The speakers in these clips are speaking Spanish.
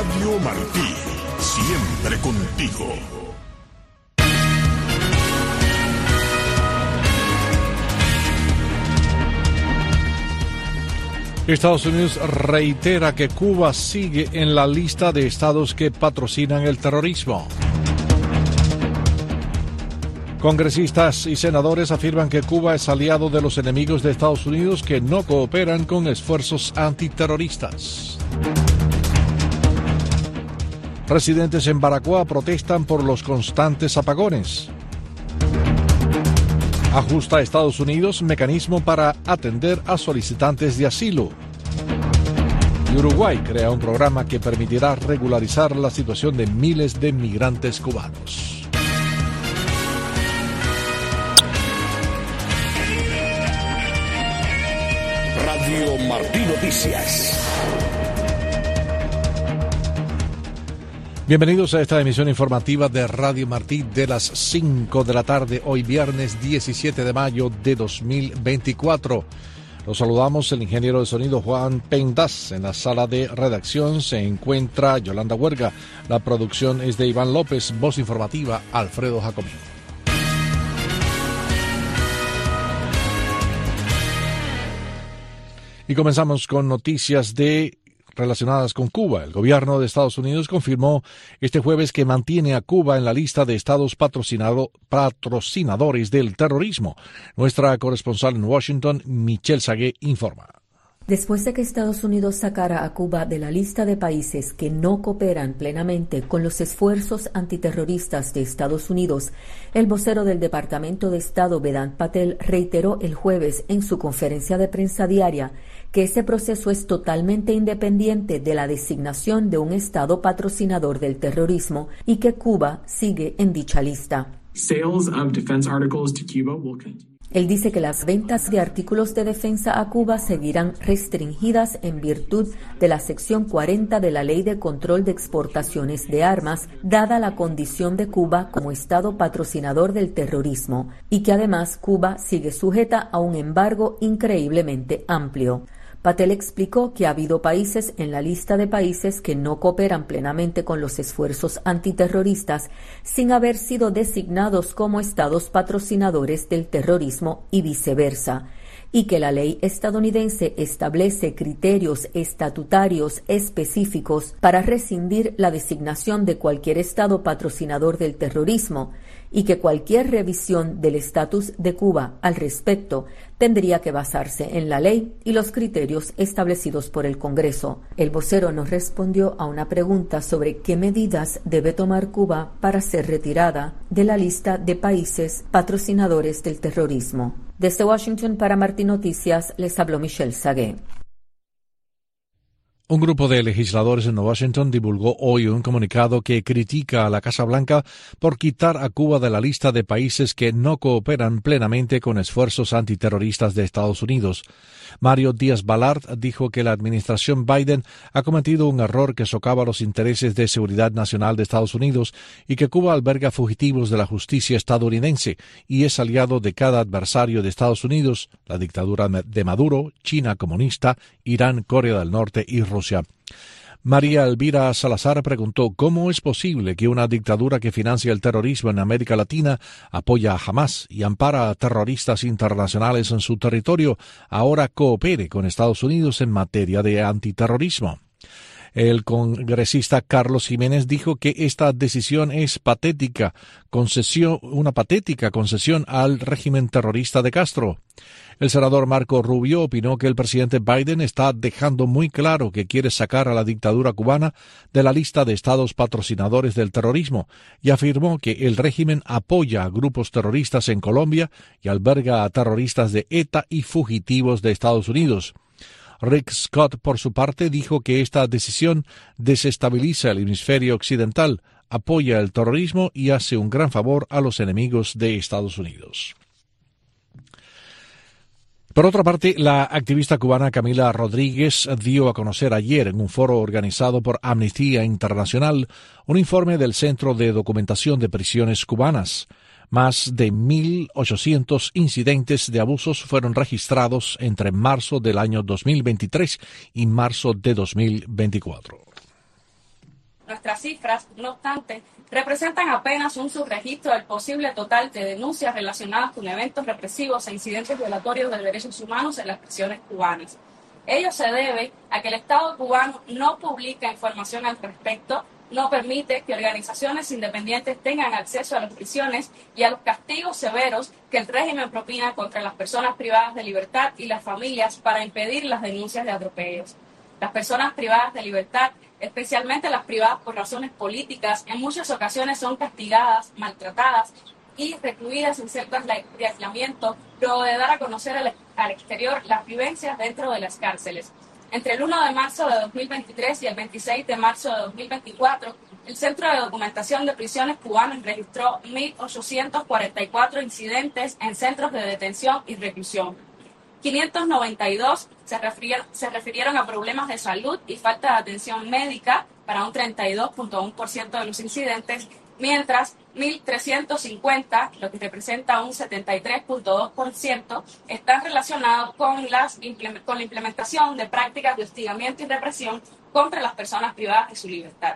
Radio Martí, siempre contigo. Estados Unidos reitera que Cuba sigue en la lista de estados que patrocinan el terrorismo. Congresistas y senadores afirman que Cuba es aliado de los enemigos de Estados Unidos que no cooperan con esfuerzos antiterroristas. Residentes en Baracoa protestan por los constantes apagones. Ajusta a Estados Unidos mecanismo para atender a solicitantes de asilo. Y Uruguay crea un programa que permitirá regularizar la situación de miles de migrantes cubanos. Radio Martí Noticias. Bienvenidos a esta emisión informativa de Radio Martí de las 5 de la tarde, hoy viernes 17 de mayo de 2024. Los saludamos, el ingeniero de sonido Juan Pendas. En la sala de redacción se encuentra Yolanda Huerga. La producción es de Iván López, voz informativa Alfredo Jacomín. Y comenzamos con noticias relacionadas con Cuba. El gobierno de Estados Unidos confirmó este jueves que mantiene a Cuba en la lista de estados patrocinadores del terrorismo. Nuestra corresponsal en Washington, Michelle Sagué, informa. Después de que Estados Unidos sacara a Cuba de la lista de países que no cooperan plenamente con los esfuerzos antiterroristas de Estados Unidos, el vocero del Departamento de Estado, Vedant Patel, reiteró el jueves en su conferencia de prensa diaria que ese proceso es totalmente independiente de la designación de un Estado patrocinador del terrorismo y que Cuba sigue en dicha lista. Él dice que las ventas de artículos de defensa a Cuba seguirán restringidas en virtud de la sección 40 de la Ley de Control de Exportaciones de Armas, dada la condición de Cuba como Estado patrocinador del terrorismo, y que además Cuba sigue sujeta a un embargo increíblemente amplio. Patel explicó que ha habido países en la lista de países que no cooperan plenamente con los esfuerzos antiterroristas sin haber sido designados como estados patrocinadores del terrorismo y viceversa, y que la ley estadounidense establece criterios estatutarios específicos para rescindir la designación de cualquier estado patrocinador del terrorismo, y que cualquier revisión del estatus de Cuba al respecto tendría que basarse en la ley y los criterios establecidos por el Congreso. El vocero nos respondió a una pregunta sobre qué medidas debe tomar Cuba para ser retirada de la lista de países patrocinadores del terrorismo. Desde Washington para Martí Noticias les habló Michelle Sagué. Un grupo de legisladores en Washington divulgó hoy un comunicado que critica a la Casa Blanca por quitar a Cuba de la lista de países que no cooperan plenamente con esfuerzos antiterroristas de Estados Unidos. Mario Díaz-Balart dijo que la administración Biden ha cometido un error que socava los intereses de seguridad nacional de Estados Unidos y que Cuba alberga fugitivos de la justicia estadounidense y es aliado de cada adversario de Estados Unidos, la dictadura de Maduro, China comunista, Irán, Corea del Norte y Rusia. María Elvira Salazar preguntó cómo es posible que una dictadura que financia el terrorismo en América Latina, apoya a Hamás y ampara a terroristas internacionales en su territorio, ahora coopere con Estados Unidos en materia de antiterrorismo. El congresista Carlos Jiménez dijo que esta decisión es una patética concesión al régimen terrorista de Castro. El senador Marco Rubio opinó que el presidente Biden está dejando muy claro que quiere sacar a la dictadura cubana de la lista de estados patrocinadores del terrorismo y afirmó que el régimen apoya a grupos terroristas en Colombia y alberga a terroristas de ETA y fugitivos de Estados Unidos. Rick Scott, por su parte, dijo que esta decisión desestabiliza el hemisferio occidental, apoya el terrorismo y hace un gran favor a los enemigos de Estados Unidos. Por otra parte, la activista cubana Camila Rodríguez dio a conocer ayer en un foro organizado por Amnistía Internacional un informe del Centro de Documentación de Prisiones Cubanas. Más de 1.800 incidentes de abusos fueron registrados entre marzo del año 2023 y marzo de 2024. Nuestras cifras, no obstante, representan apenas un subregistro del posible total de denuncias relacionadas con eventos represivos e incidentes violatorios de derechos humanos en las prisiones cubanas. Ello se debe a que el Estado cubano no publica información al respecto, no permite que organizaciones independientes tengan acceso a las prisiones y a los castigos severos que el régimen propina contra las personas privadas de libertad y las familias para impedir las denuncias de atropellos. Las personas privadas de libertad, especialmente las privadas por razones políticas, en muchas ocasiones son castigadas, maltratadas y recluidas en celdas de aislamiento, luego de dar a conocer al exterior las vivencias dentro de las cárceles. Entre el 1 de marzo de 2023 y el 26 de marzo de 2024, el Centro de Documentación de Prisiones Cubanas registró 1.844 incidentes en centros de detención y reclusión. 592 se refirieron a problemas de salud y falta de atención médica para un 32.1% de los incidentes, mientras 1.350, lo que representa un 73.2%, están relacionados con la implementación de prácticas de hostigamiento y represión contra las personas privadas de su libertad.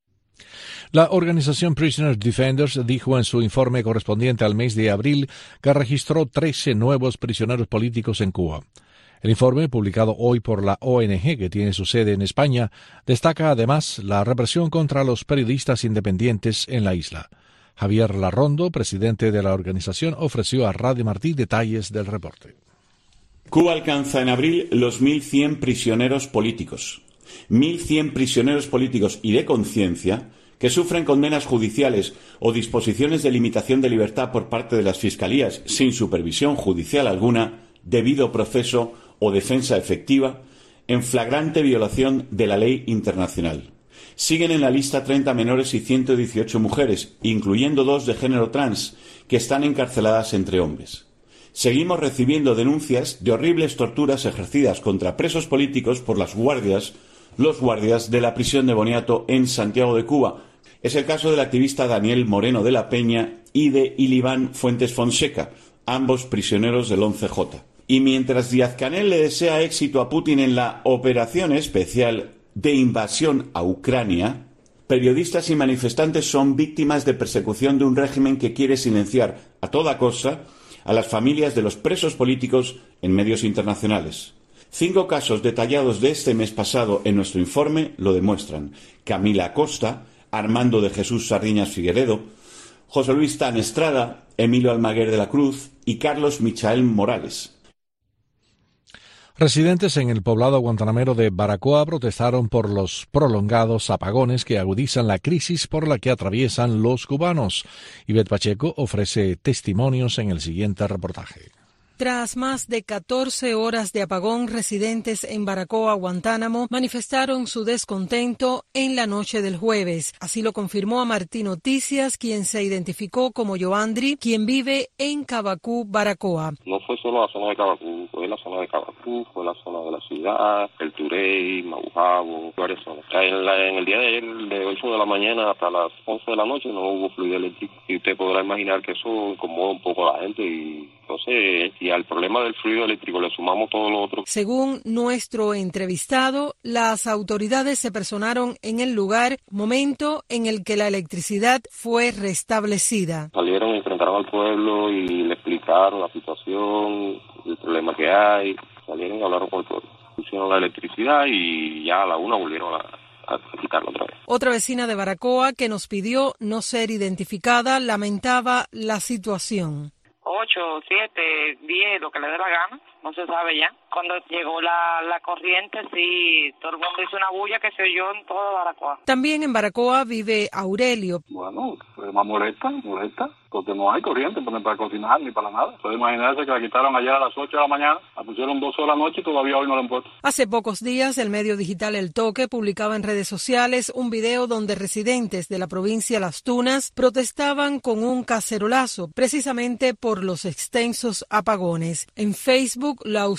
La organización Prisoners Defenders dijo en su informe correspondiente al mes de abril que registró 13 nuevos prisioneros políticos en Cuba. El informe, publicado hoy por la ONG, que tiene su sede en España, destaca además la represión contra los periodistas independientes en la isla. Javier Larrondo, presidente de la organización, ofreció a Radio Martí detalles del reporte. Cuba alcanza en abril los 1.100 prisioneros políticos. 1.100 prisioneros políticos y de conciencia que sufren condenas judiciales o disposiciones de limitación de libertad por parte de las fiscalías sin supervisión judicial alguna, debido proceso o defensa efectiva, en flagrante violación de la ley internacional. Siguen en la lista 30 menores y 118 mujeres, incluyendo 2 de género trans, que están encarceladas entre hombres. Seguimos recibiendo denuncias de horribles torturas ejercidas contra presos políticos por los guardias de la prisión de Boniato en Santiago de Cuba. Es el caso del activista Daniel Moreno de la Peña y de Iliván Fuentes Fonseca, ambos prisioneros del 11J. Y mientras Díaz-Canel le desea éxito a Putin en la operación especial de invasión a Ucrania, periodistas y manifestantes son víctimas de persecución de un régimen que quiere silenciar a toda costa a las familias de los presos políticos en medios internacionales. 5 casos detallados de este mes pasado en nuestro informe lo demuestran. Camila Acosta, Armando de Jesús Sardiñas Figueredo, José Luis Tan Estrada, Emilio Almaguer de la Cruz y Carlos Michael Morales. Residentes en el poblado guantanamero de Baracoa protestaron por los prolongados apagones que agudizan la crisis por la que atraviesan los cubanos. Ivette Pacheco ofrece testimonios en el siguiente reportaje. Tras más de 14 horas de apagón, residentes en Baracoa, Guantánamo, manifestaron su descontento en la noche del jueves. Así lo confirmó a Martí Noticias, quien se identificó como Yoandri, quien vive en Cabacú, Baracoa. No fue solo la zona de Cabacú, fue la zona de Cabacú, fue la zona de la ciudad, el Turey, Maujabo, varias zonas. En el día de ayer, de 8 de la mañana hasta las 11 de la noche, no hubo fluido eléctrico. Y usted podrá imaginar que eso incomoda un poco a la gente y entonces, y al problema del fluido eléctrico le sumamos todo lo otro. Según nuestro entrevistado, las autoridades se personaron en el lugar, momento en el que la electricidad fue restablecida. Salieron y enfrentaron al pueblo y le explicaron la situación, el problema que hay, salieron y hablaron con el pueblo. Pusieron la electricidad y ya a la 1 volvieron a quitarlo otra vez. Otra vecina de Baracoa que nos pidió no ser identificada lamentaba la situación. 8, 7, 10, lo que le dé la gana, no se sabe ya. Cuando llegó la corriente, sí, todo el mundo hizo una bulla que se oyó en toda Baracoa. También en Baracoa vive Aurelio. Bueno, pues más molesta, porque no hay corriente para cocinar ni para nada. Puede imaginarse que la quitaron ayer a las 8 de la mañana, la pusieron 2 horas de la noche y todavía hoy no la han puesto. Hace pocos días, el medio digital El Toque publicaba en redes sociales un video donde residentes de la provincia Las Tunas protestaban con un cacerolazo, precisamente por los extensos apagones. En Facebook, la usuaria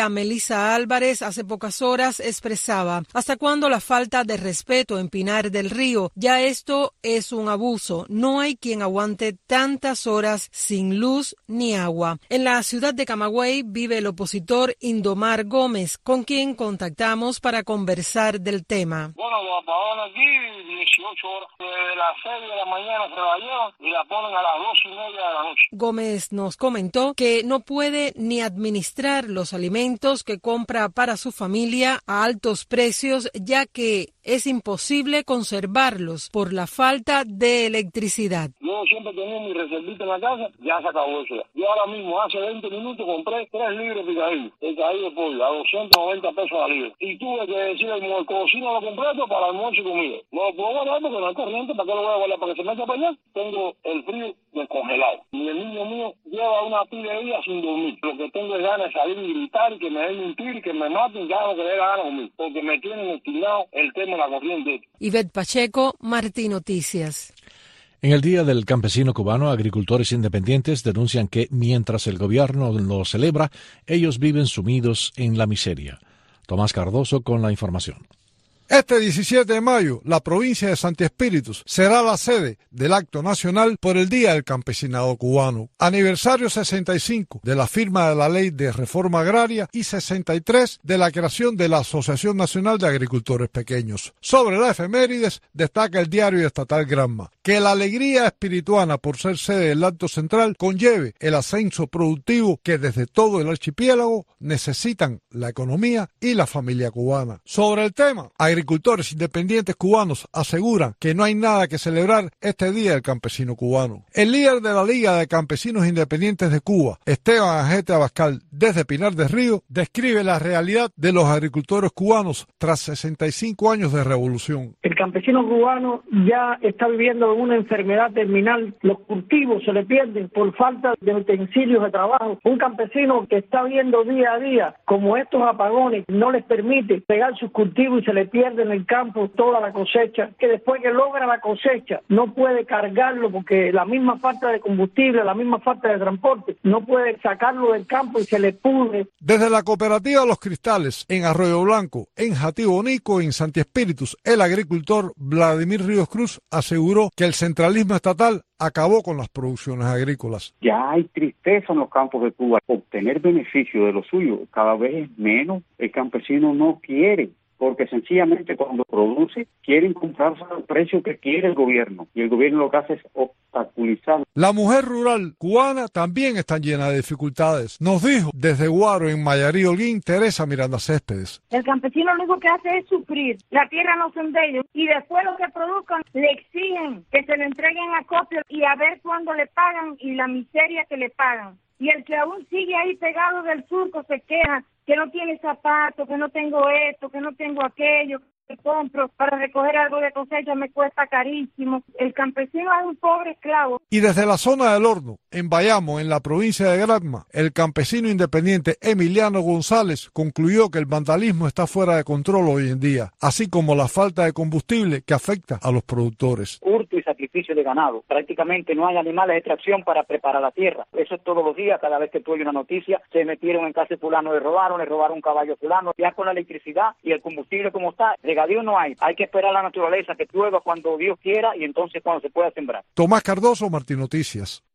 familia Melissa Álvarez hace pocas horas expresaba: ¿hasta cuándo la falta de respeto en Pinar del Río? Ya esto es un abuso. No hay quien aguante tantas horas sin luz ni agua. En la ciudad de Camagüey vive el opositor Indomar Gómez, con quien contactamos para conversar del tema. Bueno, los apagones aquí 18 horas. De las 6 de la mañana se la llevan y la ponen a las 2:30 de la noche. Gómez nos comentó que no puede ni administrar los alimentos que compra para su familia a altos precios, ya que es imposible conservarlos por la falta de electricidad. Yo siempre tenía mi reservita en la casa, ya se acabó eso. Yo ahora mismo, hace 20 minutos, compré 3 libras de picadillo de pollo a 290 pesos al libra. Y tuve que decirle, cocina lo completo para almuerzo y comida. No lo puedo guardar porque no hay corriente, ¿para qué lo voy a guardar? ¿Para que se meta para allá? Tengo el frío descongelado. Y el niño mío lleva una pila de días sin dormir. Lo que tengo es ganas de salir y gritar, y que me den un tiro, y que me maten, ya lo que le da ganas conmigo. Porque me tienen estimado el tema de la corriente. Ivette Pacheco, Martí Noticias. En el Día del Campesino Cubano, agricultores independientes denuncian que mientras el gobierno lo celebra, ellos viven sumidos en la miseria. Tomás Cardoso con la información. Este 17 de mayo, la provincia de Santi Espíritus será la sede del acto nacional por el Día del Campesinado Cubano. Aniversario 65 de la firma de la Ley de Reforma Agraria y 63 de la creación de la Asociación Nacional de Agricultores Pequeños. Sobre la efemérides, destaca el diario estatal Granma, que la alegría espirituana por ser sede del acto central conlleve el ascenso productivo que desde todo el archipiélago necesitan la economía y la familia cubana. Sobre el tema, agricultores independientes cubanos aseguran que no hay nada que celebrar este Día del Campesino Cubano. El líder de la Liga de Campesinos Independientes de Cuba, Esteban Ajete Abascal, desde Pinar del Río, describe la realidad de los agricultores cubanos tras 65 años de revolución. El campesino cubano ya está viviendo una enfermedad terminal. Los cultivos se le pierden por falta de utensilios de trabajo. Un campesino que está viendo día a día como estos apagones no les permite pegar sus cultivos y se le pierde en el campo toda la cosecha, que después que logra la cosecha no puede cargarlo porque la misma falta de combustible, la misma falta de transporte, no puede sacarlo del campo y se le pudre. Desde la cooperativa Los Cristales, en Arroyo Blanco, en Jatibonico, en Santi Espíritus, el agricultor Vladimir Ríos Cruz aseguró que el centralismo estatal acabó con las producciones agrícolas. Ya hay tristeza en los campos de Cuba. Obtener beneficio de lo suyo cada vez es menos. El campesino no quiere, porque sencillamente cuando produce quieren comprarse al precio que quiere el gobierno, y el gobierno lo que hace es obstaculizar. La mujer rural cubana también está llena de dificultades, nos dijo desde Guaro, en Mayarí, Holguín, Teresa Miranda Céspedes. El campesino lo único que hace es sufrir, la tierra no son de ellos, y después lo que produzcan le exigen que se le entreguen a copio y a ver cuándo le pagan y la miseria que le pagan. Y el que aún sigue ahí pegado del surco se queja que no tiene zapatos, que no tengo esto, que no tengo aquello, que compro para recoger algo de cosecha me cuesta carísimo. El campesino es un pobre esclavo. Y desde la zona del Horno, en Bayamo, en la provincia de Granma, el campesino independiente Emiliano González concluyó que el vandalismo está fuera de control hoy en día, así como la falta de combustible que afecta a los productores. Hurto y sacrificio de ganado. Prácticamente no hay animales de extracción para preparar la tierra. Eso es todos los días, cada vez que tú oyes una noticia, se metieron en casa de fulano, le robaron un caballo fulano. Ya con la electricidad y el combustible como está, regadío no hay. Hay que esperar a la naturaleza que llueva cuando Dios quiera y entonces cuando se pueda sembrar. Tomás Cardoso, Martín Noticias.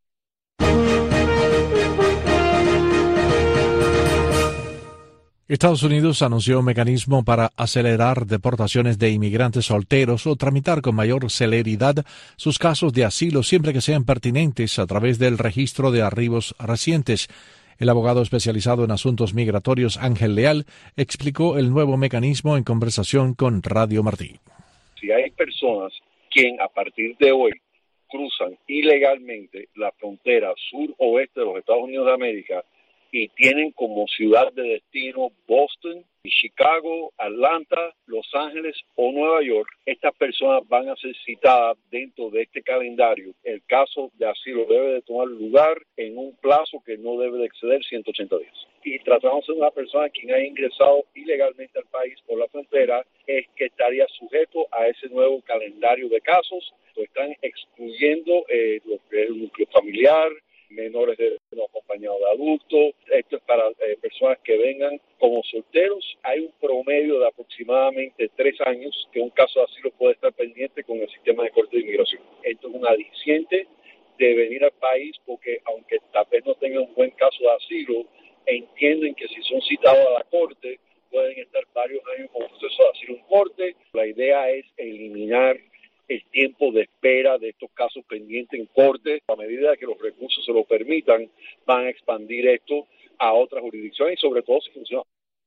Estados Unidos anunció un mecanismo para acelerar deportaciones de inmigrantes solteros o tramitar con mayor celeridad sus casos de asilo siempre que sean pertinentes a través del registro de arribos recientes. El abogado especializado en asuntos migratorios Ángel Leal explicó el nuevo mecanismo en conversación con Radio Martí. Si hay personas quien a partir de hoy cruzan ilegalmente la frontera sur-oeste de los Estados Unidos de América y tienen como ciudad de destino Boston, Chicago, Atlanta, Los Ángeles o Nueva York, estas personas van a ser citadas dentro de este calendario. El caso de asilo debe de tomar lugar en un plazo que no debe de exceder 180 días. Y tratamos de una persona quien ha ingresado ilegalmente al país por la frontera, es que estaría sujeto a ese nuevo calendario de casos. Lo están excluyendo el núcleo familiar, menores no acompañados de adultos. Esto es para personas que vengan como solteros. Hay un promedio de aproximadamente 3 años que un caso de asilo puede estar pendiente con el sistema de corte de inmigración. Esto es un aliciente de venir al país porque aunque tal vez no tengan un buen caso de asilo, entienden que si son citados a la corte pueden estar varios años con proceso de asilo en corte. La idea es eliminar el tiempo de espera de estos casos pendientes en corte. A medida que los recursos se lo permitan, van a expandir esto a otras jurisdicciones y sobre todo si funciona.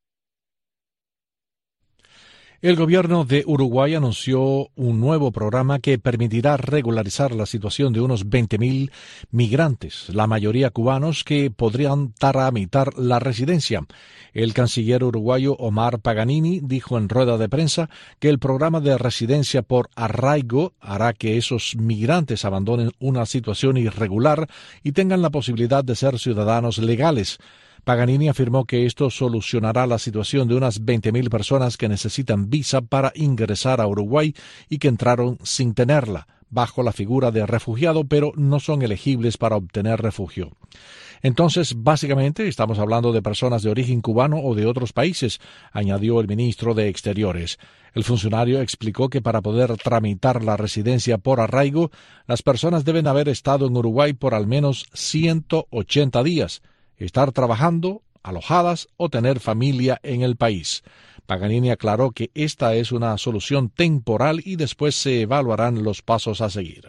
El gobierno de Uruguay anunció un nuevo programa que permitirá regularizar la situación de unos 20.000 migrantes, la mayoría cubanos, que podrían tramitar la residencia. El canciller uruguayo Omar Paganini dijo en rueda de prensa que el programa de residencia por arraigo hará que esos migrantes abandonen una situación irregular y tengan la posibilidad de ser ciudadanos legales. Paganini afirmó que esto solucionará la situación de unas 20.000 personas que necesitan visa para ingresar a Uruguay y que entraron sin tenerla, bajo la figura de refugiado, pero no son elegibles para obtener refugio. Entonces, básicamente, estamos hablando de personas de origen cubano o de otros países, añadió el ministro de Exteriores. El funcionario explicó que para poder tramitar la residencia por arraigo, las personas deben haber estado en Uruguay por al menos 180 días, estar trabajando, alojadas o tener familia en el país. Paganini aclaró que esta es una solución temporal y después se evaluarán los pasos a seguir.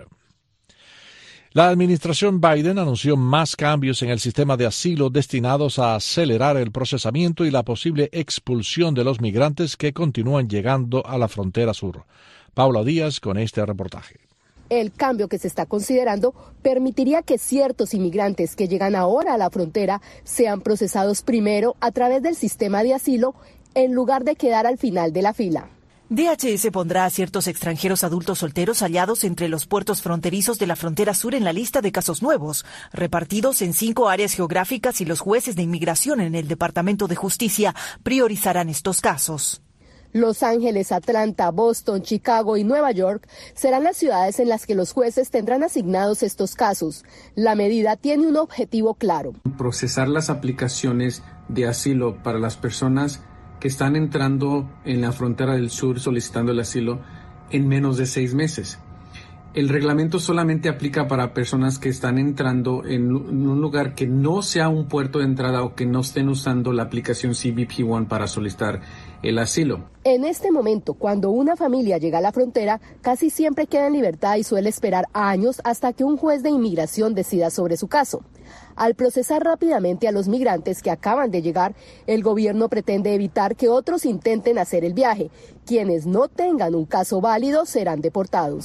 La administración Biden anunció más cambios en el sistema de asilo destinados a acelerar el procesamiento y la posible expulsión de los migrantes que continúan llegando a la frontera sur. Paula Díaz con este reportaje. El cambio que se está considerando permitiría que ciertos inmigrantes que llegan ahora a la frontera sean procesados primero a través del sistema de asilo en lugar de quedar al final de la fila. DHS pondrá a ciertos extranjeros adultos solteros hallados entre los puertos fronterizos de la frontera sur en la lista de casos nuevos, repartidos en 5 áreas geográficas, y los jueces de inmigración en el Departamento de Justicia priorizarán estos casos. Los Ángeles, Atlanta, Boston, Chicago y Nueva York serán las ciudades en las que los jueces tendrán asignados estos casos. La medida tiene un objetivo claro: procesar las aplicaciones de asilo para las personas que están entrando en la frontera del sur solicitando el asilo en menos de 6 meses. El reglamento solamente aplica para personas que están entrando en un lugar que no sea un puerto de entrada o que no estén usando la aplicación CBP One para solicitar el asilo. En este momento, cuando una familia llega a la frontera, casi siempre queda en libertad y suele esperar años hasta que un juez de inmigración decida sobre su caso. Al procesar rápidamente a los migrantes que acaban de llegar, el gobierno pretende evitar que otros intenten hacer el viaje. Quienes no tengan un caso válido serán deportados.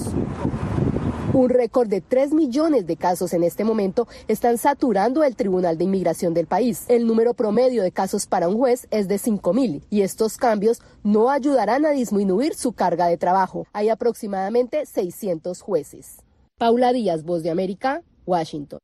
Un récord de 3 millones de casos en este momento están saturando el Tribunal de Inmigración del país. El número promedio de casos para un juez es de 5.000 y estos cambios no ayudarán a disminuir su carga de trabajo. Hay aproximadamente 600 jueces. Paula Díaz, Voz de América, Washington.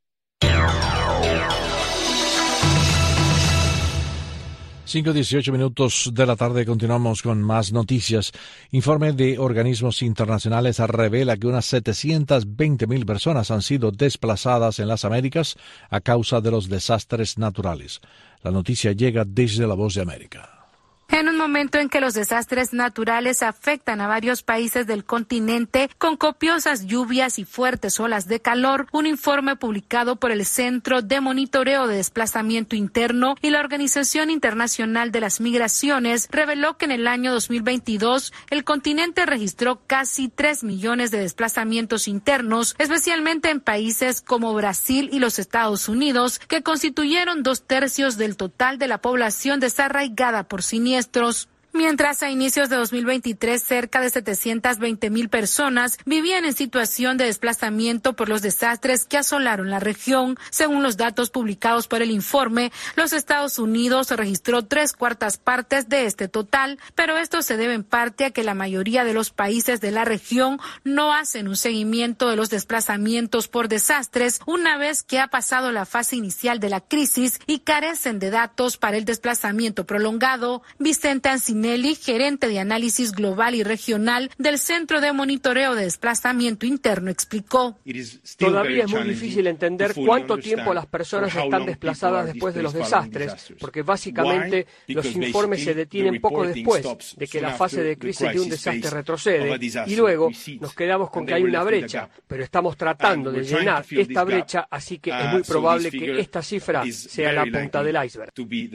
5:18 minutos de la tarde, continuamos con más noticias. Informe de organismos internacionales revela que unas 720.000 personas han sido desplazadas en las Américas a causa de los desastres naturales. La noticia llega desde La Voz de América. En un momento en que los desastres naturales afectan a varios países del continente con copiosas lluvias y fuertes olas de calor, un informe publicado por el Centro de Monitoreo de Desplazamiento Interno y la Organización Internacional de las Migraciones reveló que en el año 2022 el continente registró casi 3 millones de desplazamientos internos, especialmente en países como Brasil y los Estados Unidos, que constituyeron 2/3 del total de la población desarraigada por siniestros. Mientras a inicios de 2023 cerca de 720.000 personas vivían en situación de desplazamiento por los desastres que asolaron la región. Según los datos publicados por el informe, los Estados Unidos registró 3/4 partes de este total, pero esto se debe en parte a que la mayoría de los países de la región no hacen un seguimiento de los desplazamientos por desastres una vez que ha pasado la fase inicial de la crisis y carecen de datos para el desplazamiento prolongado. Vicente Ancina, Spinelli, gerente de análisis global y regional del Centro de Monitoreo de Desplazamiento Interno, explicó. Todavía es muy difícil entender cuánto tiempo las personas están desplazadas después de los desastres, porque básicamente los informes se detienen poco después de que la fase de crisis de un desastre retrocede, y luego nos quedamos con que hay una brecha, pero estamos tratando de llenar esta brecha, así que es muy probable que esta cifra sea la punta del iceberg.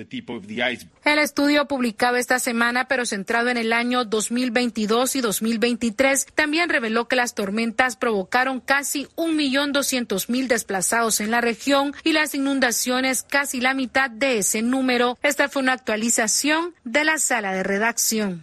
El estudio publicado esta semana, pero centrado en el año 2022 y 2023, también reveló que las tormentas provocaron casi 1.200.000 desplazados en la región y las inundaciones casi la mitad de ese número. Esta fue una actualización de la sala de redacción.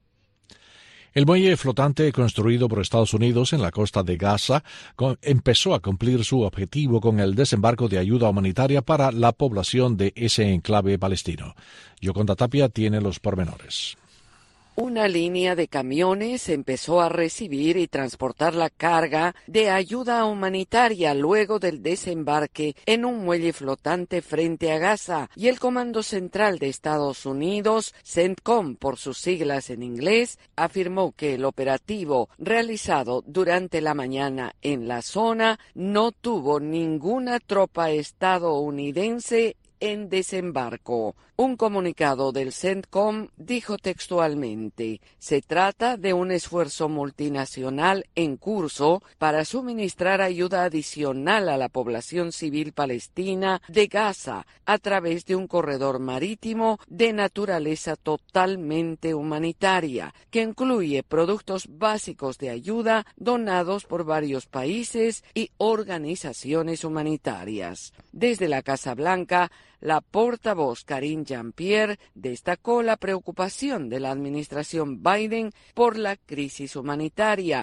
El muelle flotante construido por Estados Unidos en la costa de Gaza empezó a cumplir su objetivo con el desembarco de ayuda humanitaria para la población de ese enclave palestino. Yoconda Tapia tiene los pormenores. Una línea de camiones empezó a recibir y transportar la carga de ayuda humanitaria luego del desembarque en un muelle flotante frente a Gaza, y el Comando Central de Estados Unidos, CENTCOM por sus siglas en inglés, afirmó que el operativo realizado durante la mañana en la zona no tuvo ninguna tropa estadounidense en desembarco. Un comunicado del CENTCOM dijo textualmente: se trata de un esfuerzo multinacional en curso para suministrar ayuda adicional a la población civil palestina de Gaza a través de un corredor marítimo de naturaleza totalmente humanitaria, que incluye productos básicos de ayuda donados por varios países y organizaciones humanitarias. Desde la Casa Blanca, la portavoz Karine Jean-Pierre destacó la preocupación de la administración Biden por la crisis humanitaria.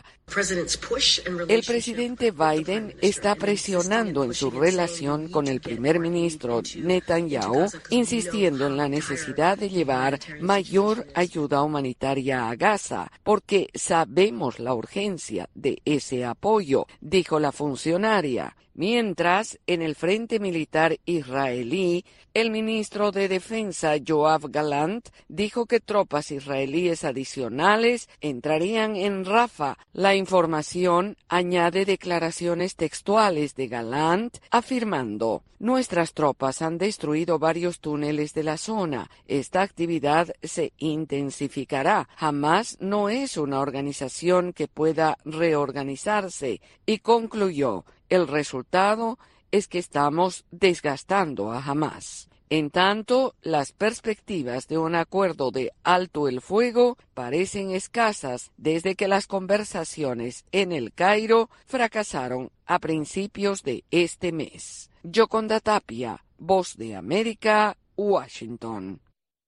El presidente Biden está presionando en su relación con el primer ministro Netanyahu, insistiendo en la necesidad de llevar mayor ayuda humanitaria a Gaza, porque sabemos la urgencia de ese apoyo, dijo la funcionaria. Mientras, en el frente militar israelí, el ministro de Defensa Yoav Gallant dijo que tropas israelíes adicionales entrarían en Rafah. La información añade declaraciones textuales de Gallant afirmando: nuestras tropas han destruido varios túneles de la zona. Esta actividad se intensificará. Hamás no es una organización que pueda reorganizarse. Y concluyó: el resultado es que estamos desgastando a Hamás. En tanto, las perspectivas de un acuerdo de alto el fuego parecen escasas desde que las conversaciones en El Cairo fracasaron a principios de este mes. Yoconda Tapia, Voz de América, Washington.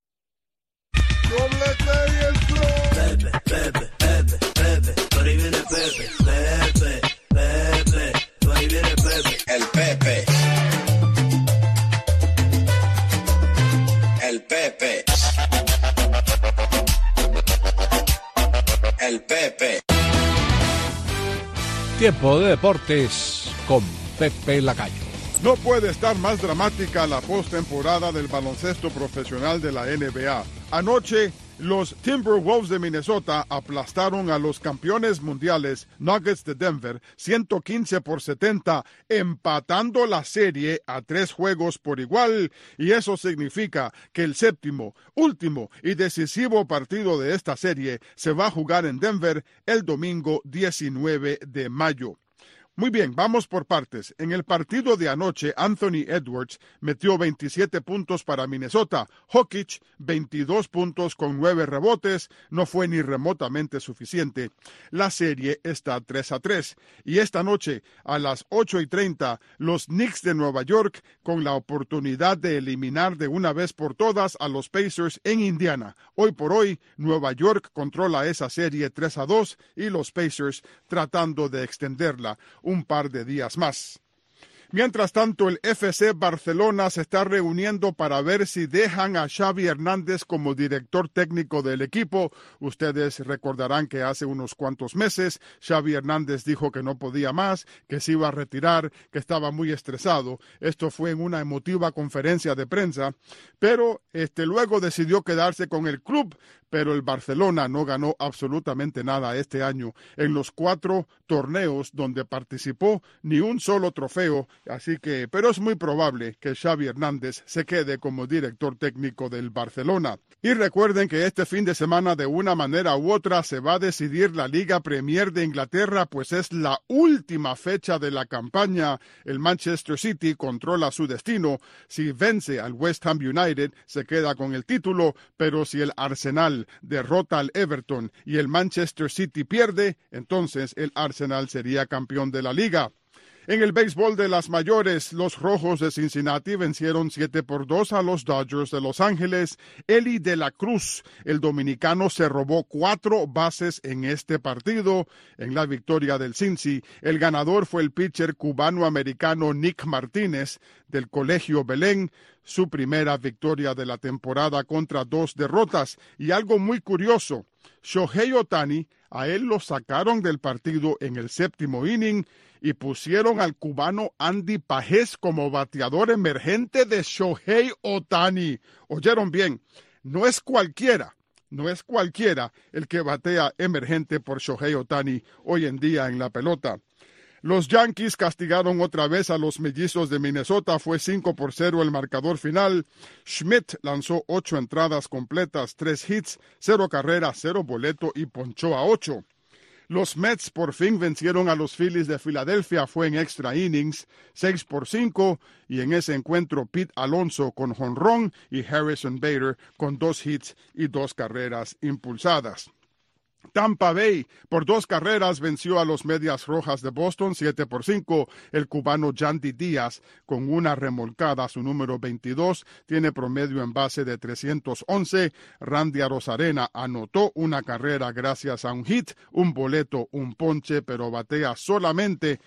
Pepe, Pepe, Pepe, Pepe, por ahí viene Pepe, Pepe, Pepe, por ahí viene Pepe, el Pepe. El Pepe. El Pepe. Tiempo de deportes con Pepe Lacayo. No puede estar más dramática la postemporada del baloncesto profesional de la NBA. Anoche, los Timberwolves de Minnesota aplastaron a los campeones mundiales Nuggets de Denver 115-70, empatando la serie a 3 juegos por igual, y eso significa que el séptimo, último y decisivo partido de esta serie se va a jugar en Denver el domingo 19 de mayo. Muy bien, vamos por partes. En el partido de anoche, Anthony Edwards metió 27 puntos para Minnesota. Jokic, 22 puntos con 9 rebotes. No fue ni remotamente suficiente. La serie está 3-3. Y esta noche, a las 8:30, los Knicks de Nueva York con la oportunidad de eliminar de una vez por todas a los Pacers en Indiana. Hoy por hoy, Nueva York controla esa serie 3-2 y los Pacers tratando de extenderla un par de días más. Mientras tanto, el FC Barcelona se está reuniendo para ver si dejan a Xavi Hernández como director técnico del equipo. Ustedes recordarán que hace unos cuantos meses Xavi Hernández dijo que no podía más, que se iba a retirar, que estaba muy estresado. Esto fue en una emotiva conferencia de prensa, pero luego decidió quedarse con el club. Pero el Barcelona no ganó absolutamente nada este año. En los 4 torneos donde participó, ni un solo trofeo. Pero es muy probable que Xavi Hernández se quede como director técnico del Barcelona. Y recuerden que este fin de semana, de una manera u otra, se va a decidir la Liga Premier de Inglaterra, pues es la última fecha de la campaña. El Manchester City controla su destino. Si vence al West Ham United, se queda con el título, pero si el Arsenal derrota al Everton y el Manchester City pierde, entonces el Arsenal sería campeón de la liga. En el béisbol de las mayores, los Rojos de Cincinnati vencieron 7-2 a los Dodgers de Los Ángeles. Eli de la Cruz, el dominicano, se robó 4 bases en este partido. En la victoria del Cincy, el ganador fue el pitcher cubano-americano Nick Martínez del Colegio Belén, su primera victoria de la temporada contra 2 derrotas. Y algo muy curioso, Shohei Ohtani, a él lo sacaron del partido en el 7º inning y pusieron al cubano Andy Pajés como bateador emergente de Shohei Ohtani. Oyeron bien, no es cualquiera el que batea emergente por Shohei Ohtani hoy en día en la pelota. Los Yankees castigaron otra vez a los Mellizos de Minnesota. Fue 5-0 el marcador final. Schmidt lanzó 8 entradas completas, 3 hits, 0 carreras, 0 boleto y ponchó a 8. Los Mets por fin vencieron a los Phillies de Filadelfia. Fue en extra innings, 6-5, y en ese encuentro Pete Alonso con jonrón y Harrison Bader con 2 hits y 2 carreras impulsadas. Tampa Bay por 2 carreras venció a los Medias Rojas de Boston 7-5. El cubano Yandy Díaz con una remolcada, su número 22, tiene promedio en base de 311. Randy Arozarena anotó una carrera gracias a un hit, un boleto, un ponche, pero batea solamente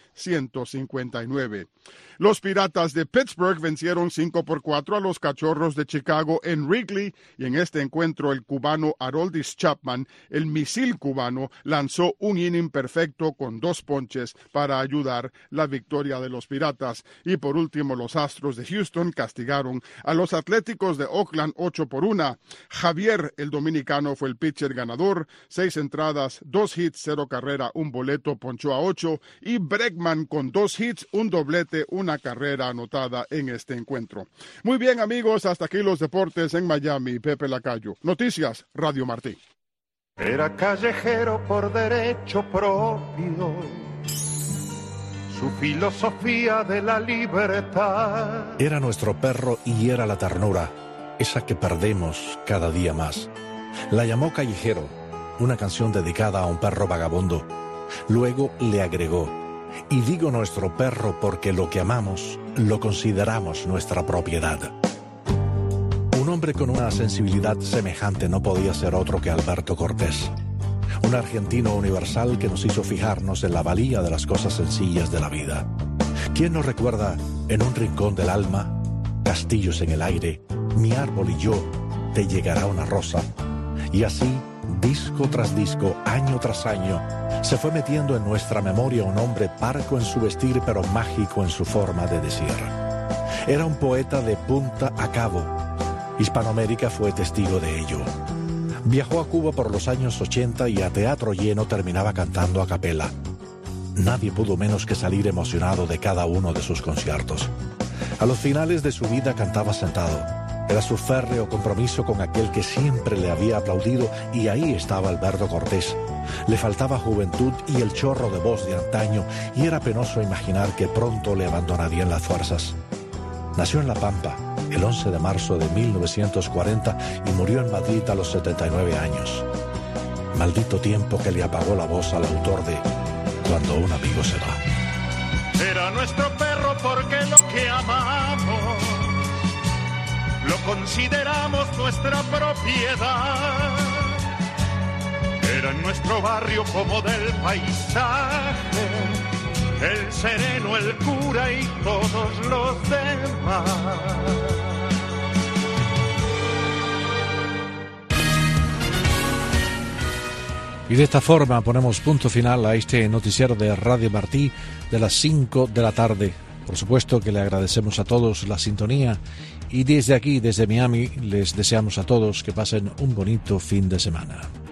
159. Los Piratas de Pittsburgh vencieron 5-4 a los Cachorros de Chicago en Wrigley, y en este encuentro el cubano Aroldis Chapman, el misil cubano, lanzó un inning perfecto con 2 ponches para ayudar la victoria de los Piratas. Y por último, los Astros de Houston castigaron a los Atléticos de Oakland 8-1. Javier, el dominicano, fue el pitcher ganador, 6 entradas, 2 hits, 0 carrera, un boleto, ponchó a 8, y Bregman con 2 hits, un doblete, una carrera anotada en este encuentro. Muy bien, amigos, hasta aquí los deportes en Miami. Pepe Lacayo. Noticias, Radio Martí. Era callejero por derecho propio, su filosofía de la libertad. Era nuestro perro y era la ternura, esa que perdemos cada día más. La llamó Callejero, una canción dedicada a un perro vagabundo. Luego le agregó: y digo nuestro perro porque lo que amamos lo consideramos nuestra propiedad. Un hombre con una sensibilidad semejante no podía ser otro que Alberto Cortés, un argentino universal que nos hizo fijarnos en la valía de las cosas sencillas de la vida. ¿Quién nos recuerda en un rincón del alma, castillos en el aire, mi árbol y yo, te llegará una rosa? Y así, disco tras disco, año tras año, se fue metiendo en nuestra memoria un hombre parco en su vestir pero mágico en su forma de decir. Era un poeta de punta a cabo. Hispanoamérica fue testigo de ello. Viajó a Cuba por los años 80 y a teatro lleno terminaba cantando a capela. Nadie pudo menos que salir emocionado de cada uno de sus conciertos. A los finales de su vida cantaba sentado. Era su férreo compromiso con aquel que siempre le había aplaudido, y ahí estaba Alberto Cortés. Le faltaba juventud y el chorro de voz de antaño, y era penoso imaginar que pronto le abandonarían las fuerzas. Nació en La Pampa el 11 de marzo de 1940 y murió en Madrid a los 79 años. Maldito tiempo que le apagó la voz al autor de Cuando un amigo se va. Era nuestro perro porque lo que amamos lo consideramos nuestra propiedad. Era en nuestro barrio como del paisaje el sereno, el cura y todos los demás. Y de esta forma ponemos punto final a este noticiero de Radio Martí de las 5 de la tarde. Por supuesto que le agradecemos a todos la sintonía y desde aquí, desde Miami, les deseamos a todos que pasen un bonito fin de semana.